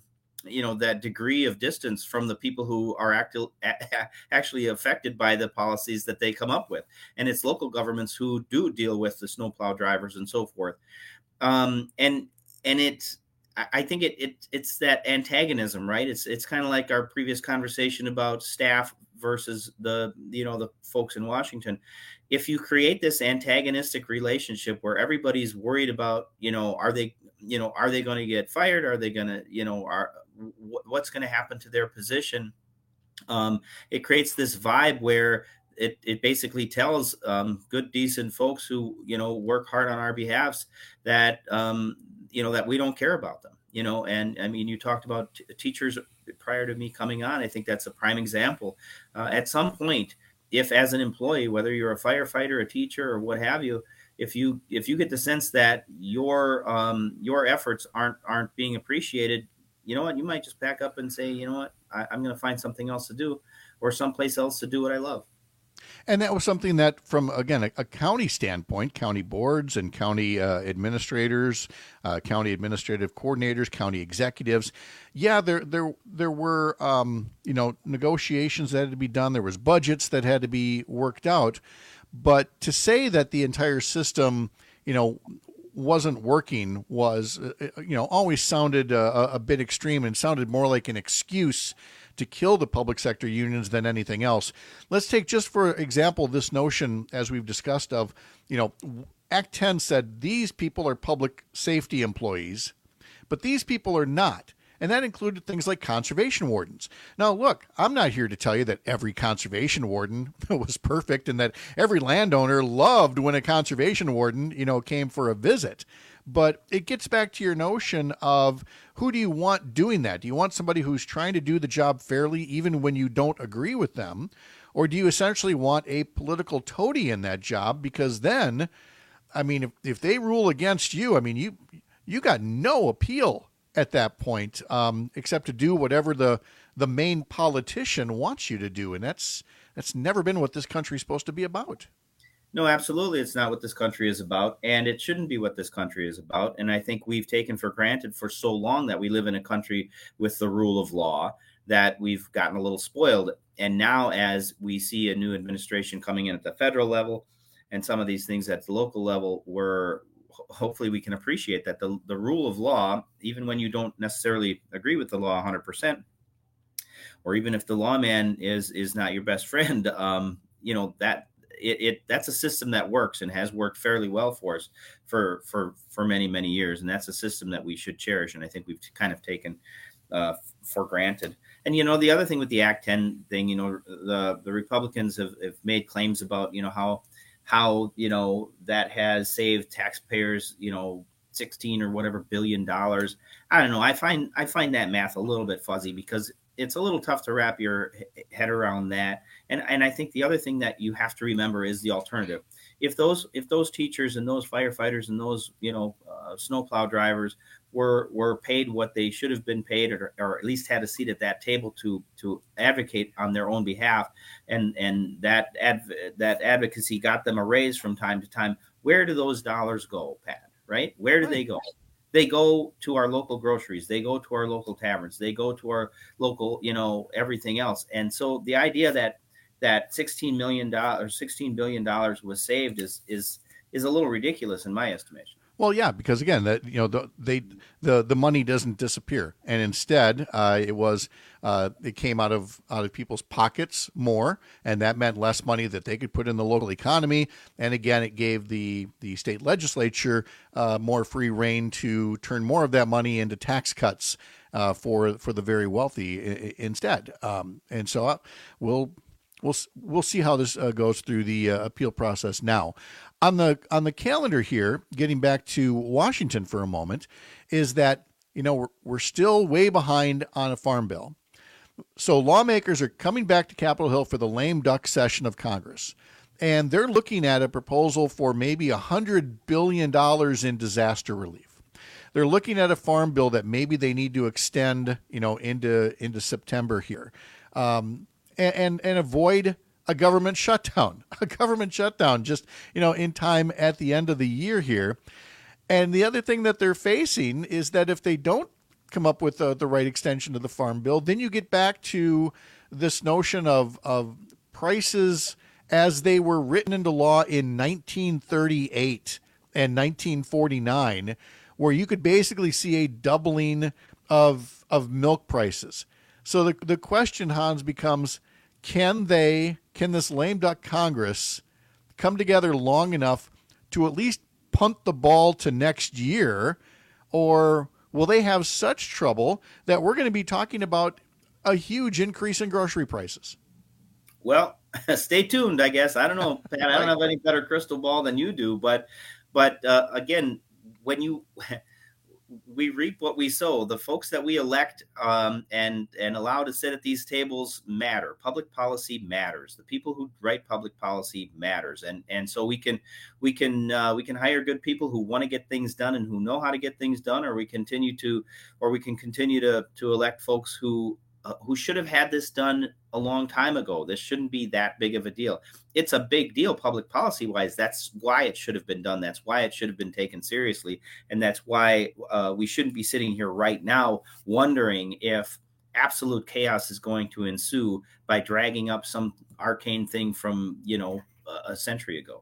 degree of distance from the people who are actually affected by the policies that they come up with. And it's local governments who do deal with the snowplow drivers and so forth. I think it's that antagonism, right? It's kind of like our previous conversation about staff versus the folks in Washington. If you create this antagonistic relationship where everybody's worried about, are they going to get fired? Are they going to, what's going to happen to their position? It creates this vibe where it basically tells good, decent folks who, work hard on our behalves that, that we don't care about them. And I mean, you talked about teachers prior to me coming on. I think that's a prime example. At some point, if as an employee, whether you're a firefighter, a teacher, or what have you, if you get the sense that your efforts aren't being appreciated, you know what, you might just back up and say, you know what, I'm going to find something else to do or someplace else to do what I love. And that was something that, from, again, a county standpoint, county boards and county administrators, county administrative coordinators, county executives, there were, negotiations that had to be done. There was budgets that had to be worked out. But to say that the entire system, wasn't working was, always sounded a bit extreme and sounded more like an excuse to kill the public sector unions than anything else. Let's take, just for example, this notion, as we've discussed, of, Act 10 said these people are public safety employees, but these people are not. And that included things like conservation wardens. Now, look, I'm not here to tell you that every conservation warden was perfect and that every landowner loved when a conservation warden, came for a visit. But it gets back to your notion of who do you want doing that? Do you want somebody who's trying to do the job fairly even when you don't agree with them? Or do you essentially want a political toady in that job? Because then, if they rule against you, you got no appeal at that point, except to do whatever the main politician wants you to do. And that's never been what this country's supposed to be about. No, absolutely. It's not what this country is about, and it shouldn't be what this country is about. And I think we've taken for granted for so long that we live in a country with the rule of law that we've gotten a little spoiled. And now as we see a new administration coming in at the federal level and some of these things at the local level, hopefully we can appreciate that the rule of law, even when you don't necessarily agree with the law 100%, or even if the lawman is not your best friend, that's a system that works and has worked fairly well for us for many, many years. And that's a system that we should cherish. And I think we've kind of taken for granted. And, the other thing with the Act 10 thing, the Republicans have made claims about, how that has saved taxpayers, 16 or whatever $billion. I don't know. I find that math a little bit fuzzy because it's a little tough to wrap your head around that. And I think the other thing that you have to remember is the alternative. If those teachers and those firefighters and those, snowplow drivers were paid what they should have been paid, or at least had a seat at that table to advocate on their own behalf, and that advocacy got them a raise from time to time, where do those dollars go, Pat? Right? Where do they go? They go to our local groceries. They go to our local taverns. They go to our local, everything else. And so the idea that $16 billion was saved is a little ridiculous in my estimation. Well, yeah, because again, that the money doesn't disappear, and instead it came out of people's pockets more, and that meant less money that they could put in the local economy. And again, it gave the state legislature more free rein to turn more of that money into tax cuts for the very wealthy instead. And so we'll see how this goes through the appeal process now. On the calendar here, getting back to Washington for a moment, is that we're still way behind on a farm bill. So lawmakers are coming back to Capitol Hill for the lame duck session of Congress, and they're looking at a proposal for maybe $100 billion in disaster relief. They're looking at a farm bill that maybe they need to extend, into September here, and avoid a government shutdown just, in time at the end of the year here. And the other thing that they're facing is that if they don't come up with the right extension to the farm bill, then you get back to this notion of prices as they were written into law in 1938 and 1949, where you could basically see a doubling of milk prices. So the question, Hans, becomes, can this lame duck Congress come together long enough to at least punt the ball to next year, or will they have such trouble that we're going to be talking about a huge increase in grocery prices? Well, stay tuned, I guess. I don't know, Pat. I don't have any better crystal ball than you do, but again, when we reap what we sow. The folks that we elect and allow to sit at these tables matter. Public policy matters. The people who write public policy matters. And so we can hire good people who want to get things done and who know how to get things done, or we can continue to elect folks who should have had this done a long time ago. This shouldn't be that big of a deal. It's a big deal public policy wise. That's why it should have been done. That's why it should have been taken seriously. And that's why we shouldn't be sitting here right now wondering if absolute chaos is going to ensue by dragging up some arcane thing from, a century ago.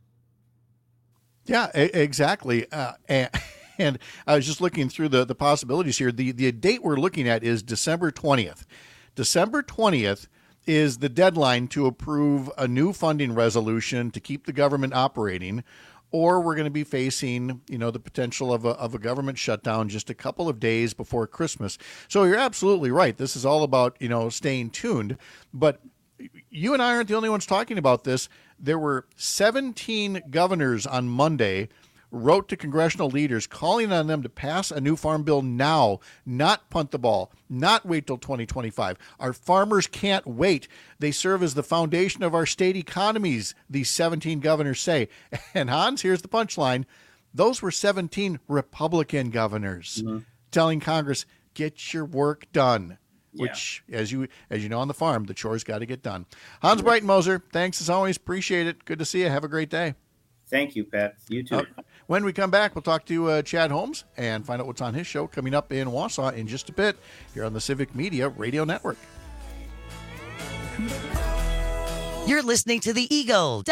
Yeah, exactly. And I was just looking through the possibilities here. The date we're looking at is December 20th. December 20th is the deadline to approve a new funding resolution to keep the government operating, or we're going to be facing, the potential of a government shutdown just a couple of days before Christmas. So you're absolutely right. This is all about, staying tuned. But you and I aren't the only ones talking about this. There were 17 governors on Monday wrote to congressional leaders calling on them to pass a new farm bill now, not punt the ball, not wait till 2025. Our farmers can't wait. They serve as the foundation of our state economies, these 17 governors say. And Hans, here's the punchline. Those were 17 Republican governors telling Congress, get your work done. Which, as you know on the farm, the chores got to get done. Hans Breitenmoser, thanks as always. Appreciate it. Good to see you. Have a great day. Thank you, Pat. You too. When we come back, we'll talk to Chad Holmes and find out what's on his show coming up in Wausau in just a bit here on the Civic Media Radio Network. You're listening to the Eagle,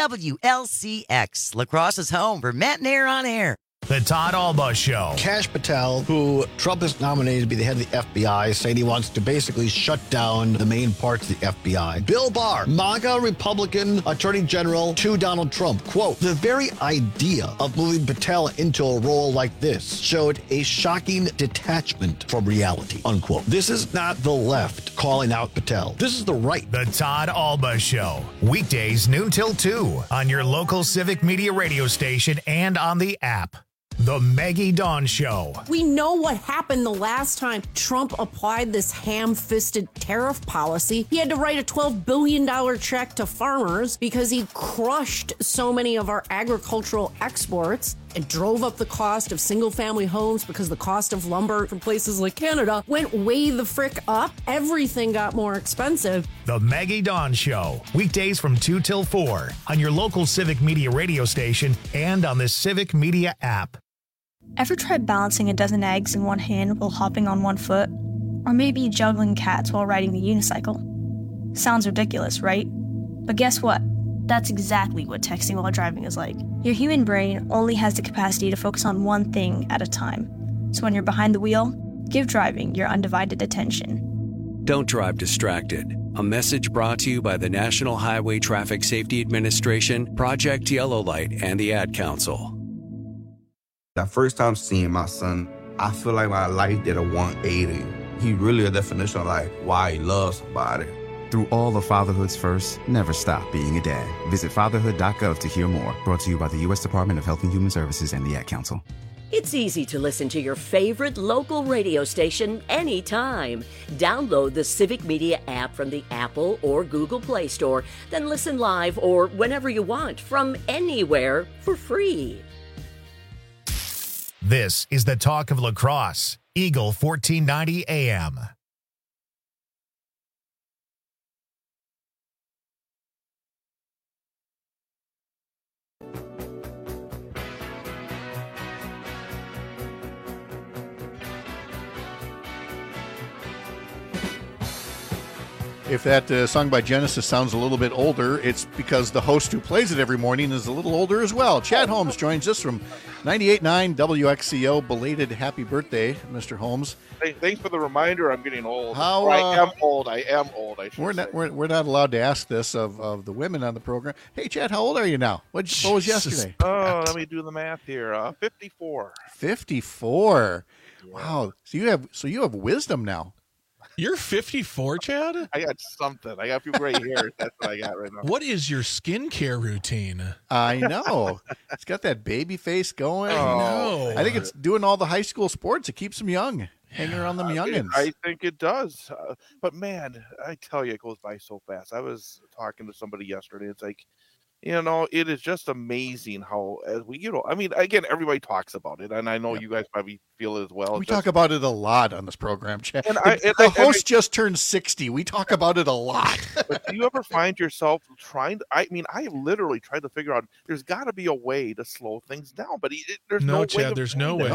WLCX, La Crosse's home for Matt and Air on Air. The Todd Alba Show. Kash Patel, who Trump has nominated to be the head of the FBI, saying he wants to basically shut down the main parts of the FBI. Bill Barr, MAGA Republican Attorney General to Donald Trump. Quote, the very idea of moving Patel into a role like this showed a shocking detachment from reality, unquote. This is not the left calling out Patel. This is the right. The Todd Alba Show. Weekdays noon till 2 on your local Civic Media radio station and on the app. The Maggie Dawn Show. We know what happened the last time Trump applied this ham-fisted tariff policy. He had to write a $12 billion check to farmers because he crushed so many of our agricultural exports and drove up the cost of single-family homes because the cost of lumber from places like Canada went way the frick up. Everything got more expensive. The Maggie Dawn Show. Weekdays from 2 till 4 on your local Civic Media radio station and on the Civic Media app. Ever tried balancing a dozen eggs in one hand while hopping on one foot? Or maybe juggling cats while riding the unicycle? Sounds ridiculous, right? But guess what? That's exactly what texting while driving is like. Your human brain only has the capacity to focus on one thing at a time. So when you're behind the wheel, give driving your undivided attention. Don't drive distracted. A message brought to you by the National Highway Traffic Safety Administration, Project Yellow Light, and the Ad Council. That first time seeing my son, I feel like my life did a 180. He really a definition of like why he loves somebody. Through all of fatherhood's first, never stop being a dad. Visit fatherhood.gov to hear more. Brought to you by the U.S. Department of Health and Human Services and the Ad Council. It's easy to listen to your favorite local radio station anytime. Download the Civic Media app from the Apple or Google Play Store, then listen live or whenever you want from anywhere for free. This is the Talk of La Crosse, Eagle 1490 AM. If that song by Genesis sounds a little bit older, it's because the host who plays it every morning is a little older as well. Chad Holmes joins us from 98.9 WXCO. Belated happy birthday, Mr. Holmes. Hey, thanks for the reminder. I'm getting old. How, I am old. We're not allowed to ask this of the women on the program. Hey, Chad, how old are you now? What was yesterday? Oh, let me do the math here. 54. 54. Yeah. Wow. So you have wisdom now. You're 54, Chad? I got something. I got a few gray hairs. That's what I got right now. What is your skincare routine? I know. It's got that baby face going. Oh, no. I think it's doing all the high school sports. It keeps them young, hanging around them youngins. I think it does. But, man, I tell you, it goes by so fast. I was talking to somebody yesterday. It's like, it is just amazing how, as we, I mean, again, everybody talks about it, and I know you guys probably feel it as well. We talk about it a lot on this program, Chad. The host just turned 60. We talk about it a lot. But do you ever find yourself I literally tried to figure out, there's got to be a way to slow things down, but there's no way. Chad, there's no way.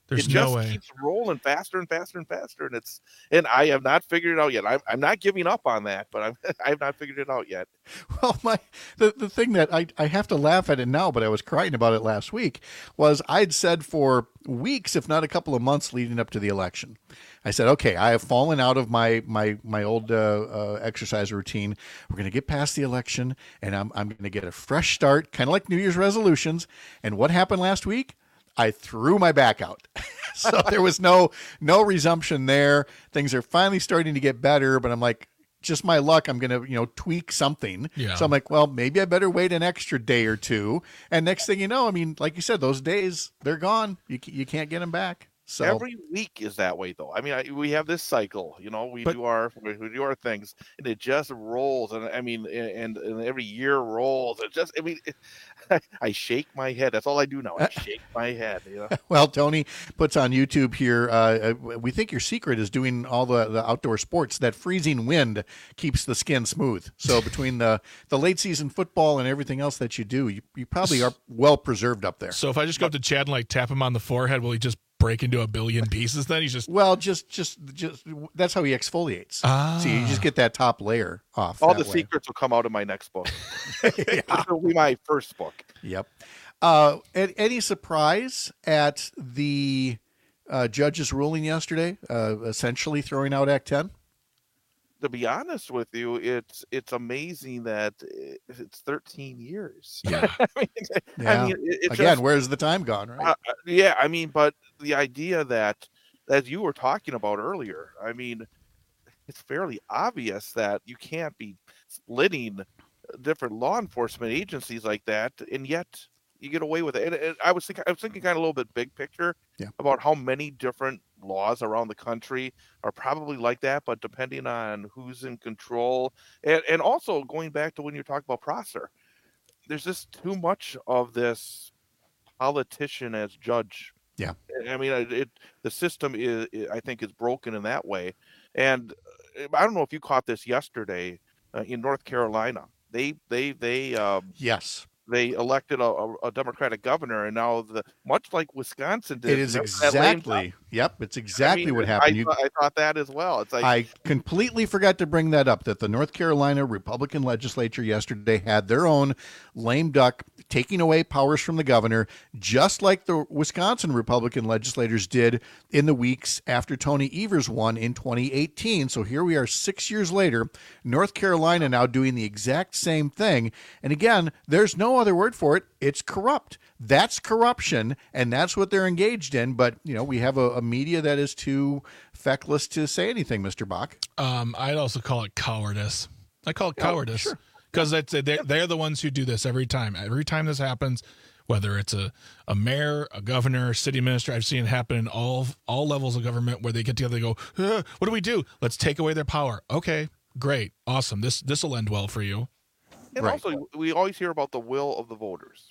There's it no just way. keeps rolling faster and faster and faster, and I have not figured it out yet. I'm not giving up on that, but I have not figured it out yet. Well, the thing that I have to laugh at it now, but I was crying about it last week, was I'd said for weeks, if not a couple of months leading up to the election, I said, okay, I have fallen out of my old exercise routine. We're going to get past the election, and I'm going to get a fresh start, kind of like New Year's resolutions. And what happened last week? I threw my back out. So there was no resumption there. Things are finally starting to get better, but I'm like, just my luck, I'm going to, tweak something. Yeah. So I'm like, well, maybe I better wait an extra day or two. And next thing you know, I mean, like you said, those days, they're gone. You can't get them back. So every week is that way, though. I mean, we have this cycle, we do our things, and it just rolls. And I mean, and every year rolls. It just, I shake my head. That's all I do now. I shake my head. Well, Tony puts on YouTube here. We think your secret is doing all the outdoor sports. That freezing wind keeps the skin smooth. So between the late season football and everything else that you do, you probably are well preserved up there. So if I just go up to Chad and like tap him on the forehead, will he just break into a billion pieces? Then he's just just that's how he exfoliates. See, you just get that top layer off. All the secrets will come out of my next book. It'll be my first book. Yep. Any surprise at the judge's ruling yesterday, essentially throwing out Act 10? To be honest with you, it's amazing that it's 13 years. Yeah. Again, just, where's the time gone, right? But the idea that, as you were talking about earlier, I mean, it's fairly obvious that you can't be splitting different law enforcement agencies like that, and yet you get away with it. And I was thinking kind of a little bit big picture about how many different laws around the country are probably like that, but depending on who's in control, and also going back to when you talk about Prosser, there's just too much of this politician as judge. Yeah, I mean, the system is, I think, is broken in that way. And I don't know if you caught this yesterday in North Carolina. They yes. They elected a Democratic governor, and now much like Wisconsin did. It is exactly. Yep, it's exactly what happened. I thought that as well. It's like I completely forgot to bring that up. That the North Carolina Republican legislature yesterday had their own lame duck taking away powers from the governor, just like the Wisconsin Republican legislators did in the weeks after Tony Evers won in 2018. So here we are 6 years later, North Carolina now doing the exact same thing. And again, there's no other word for it. It's corrupt. That's corruption, and that's what they're engaged in. But, we have a media that is too feckless to say anything, Mr. Bach. I'd also call it cowardice. I call it cowardice because they're the ones who do this every time. Every time this happens, whether it's a mayor, a governor, city minister, I've seen it happen in all levels of government where they get together and go, what do we do? Let's take away their power. Okay, great, awesome. This will end well for you. And also, we always hear about the will of the voters.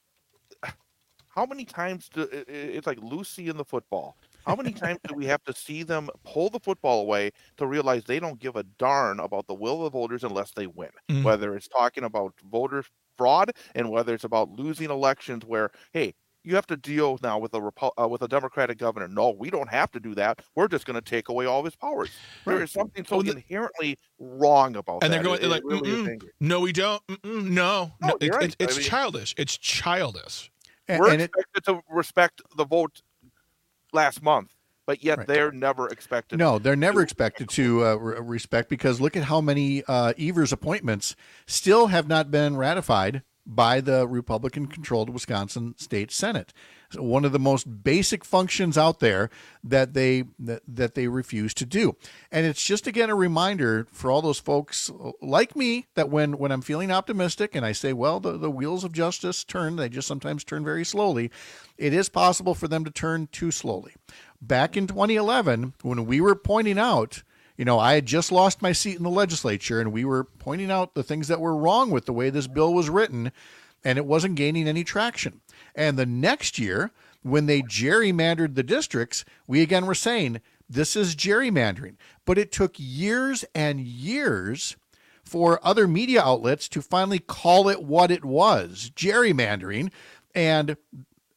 How many times it's like Lucy in the football. How many times do we have to see them pull the football away to realize they don't give a darn about the will of the voters unless they win? Mm-hmm. Whether it's talking about voter fraud and whether it's about losing elections where, hey, you have to deal now with a Democratic governor. No, we don't have to do that. We're just going to take away all of his powers. Right. There is something so inherently wrong about that. And they're going no, we don't. No, it's childish. It's childish. We're expected to respect the vote last month, but yet they're never expected. No, they're never expected to respect, because look at how many Evers appointments still have not been ratified by the Republican-controlled Wisconsin State Senate. So one of the most basic functions out there that they refuse to do. And it's just, again, a reminder for all those folks like me that when I'm feeling optimistic and I say, well, the wheels of justice turn, they just sometimes turn very slowly, it is possible for them to turn too slowly. Back in 2011, when we were pointing out, I had just lost my seat in the legislature, and we were pointing out the things that were wrong with the way this bill was written, and it wasn't gaining any traction. And the next year, when they gerrymandered the districts, we again were saying, this is gerrymandering. But it took years and years for other media outlets to finally call it what it was, gerrymandering. And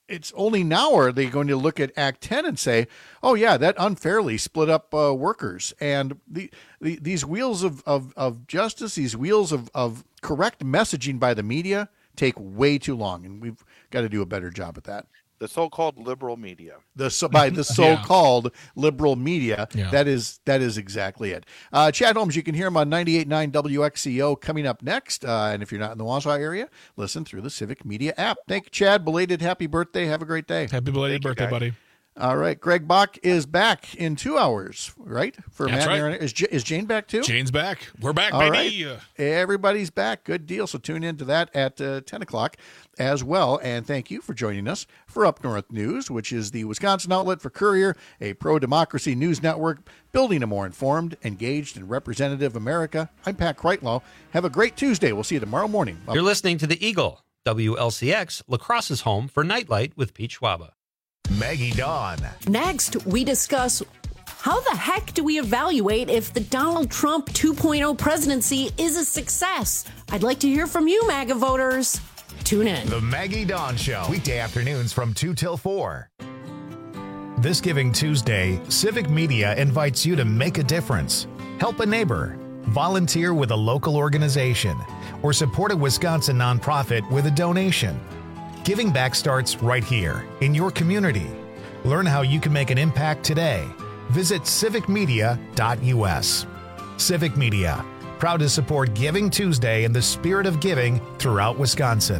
it's only now are they going to look at Act 10 and say, oh, yeah, that unfairly split up workers. And these wheels of justice, these wheels of correct messaging by the media take way too long. And we've got to do a better job at that. The so-called liberal media. By the so-called liberal media. Yeah. That is exactly it. Chad Holmes, you can hear him on 98.9 WXCO coming up next. And if you're not in the Wausau area, listen through the Civic Media app. Thank you, Chad. Belated happy birthday. Have a great day. Happy belated birthday, buddy. All right. Greg Bach is back in 2 hours, right? For That's Matt right. and Aaron. Is Jane back too? Jane's back. We're back, All baby. right. Everybody's back. Good deal. So tune into that at 10 o'clock as well. And thank you for joining us for Up North News, which is the Wisconsin outlet for Courier, a pro-democracy news network building a more informed, engaged, and representative America. I'm Pat Kreitlow. Have a great Tuesday. We'll see you tomorrow morning. You're listening to The Eagle, WLCX, Lacrosse's home for Nightlight with Pete Schwaba. Maggie Dawn. Next, we discuss how the heck do we evaluate if the Donald Trump 2.0 presidency is a success? I'd like to hear from you, MAGA voters. Tune in. The Maggie Dawn Show, weekday afternoons from 2 till 4. This Giving Tuesday, Civic Media invites you to make a difference, help a neighbor, volunteer with a local organization, or support a Wisconsin nonprofit with a donation. Giving back starts right here in your community. Learn how you can make an impact today. Visit civicmedia.us. Civic Media, proud to support Giving Tuesday in the spirit of giving throughout Wisconsin.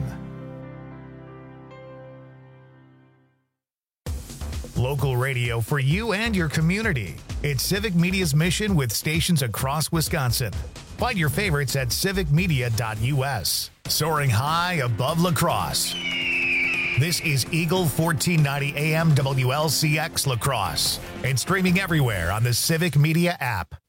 Local radio for you and your community. It's Civic Media's mission with stations across Wisconsin. Find your favorites at civicmedia.us. Soaring high above La Crosse. This is Eagle 1490 AM WLCX La Crosse and streaming everywhere on the Civic Media app.